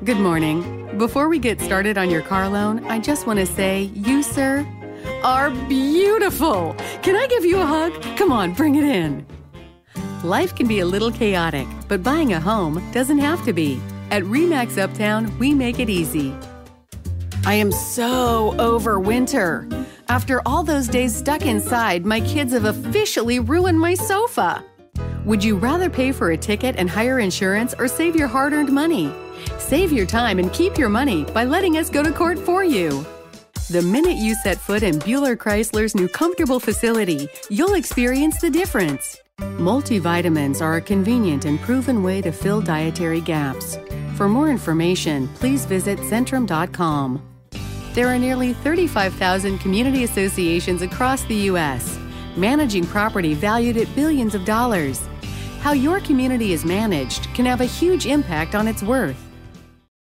Good morning. Before we get started on your car loan, I just want to say, you, sir, are beautiful. Can I give you a hug? Come on, bring it in. Life can be a little chaotic, but buying a home doesn't have to be. At RE/MAX Uptown, we make it easy. I am so over winter. After all those days stuck inside, my kids have officially ruined my sofa. Would you rather pay for a ticket and hire insurance or save your hard-earned money? Save your time and keep your money by letting us go to court for you. The minute you set foot in Buehler Chrysler's new comfortable facility, you'll experience the difference. Multivitamins are a convenient and proven way to fill dietary gaps. For more information, please visit Centrum.com. There are nearly 35,000 community associations across the U.S., managing property valued at billions of dollars. How your community is managed can have a huge impact on its worth.